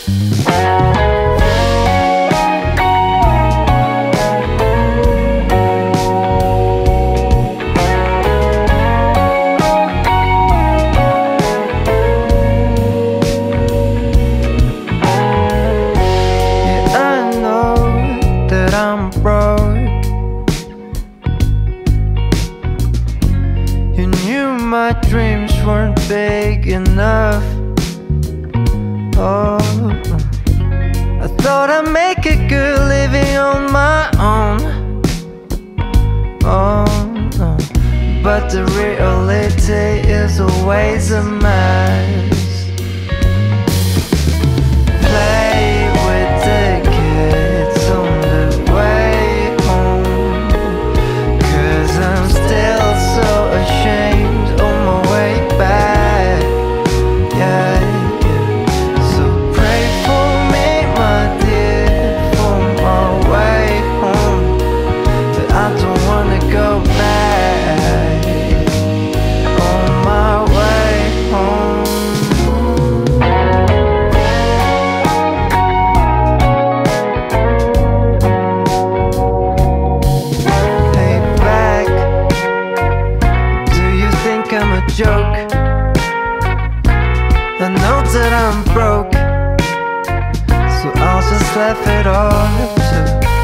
You knew my dreams weren't big enough. Oh, I thought I'd make a good living on my own. Oh, no. But the reality is always a mess. Play with the kids on the way home, 'cause I'm still so ashamed on my way back. Yeah, yeah. So pray for me, my dear, for my way home, but I don't wanna go back on my way home. I'm a joke. I know that I'm broke, so I'll just laugh it off too.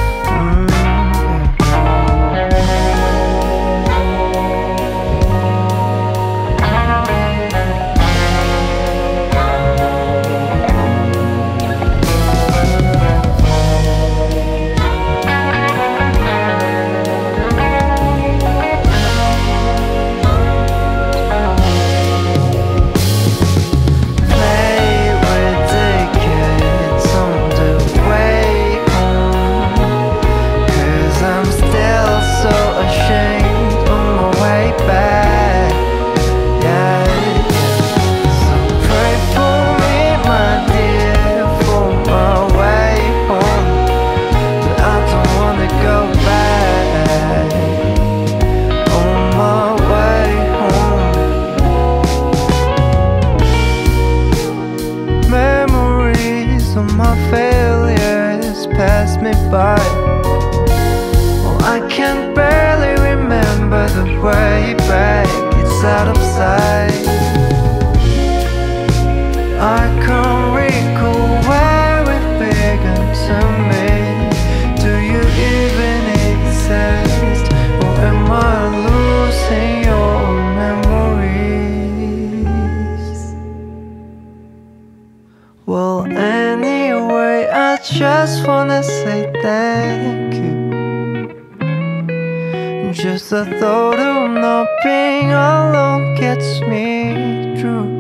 My failures pass me by. Oh, I can barely remember the way back. It's out of sight. I can't recall where it began to me. Do you even exist, or am I losing your memories? Well, anyway, I just wanna say thank you. Just the thought of not being alone gets me through.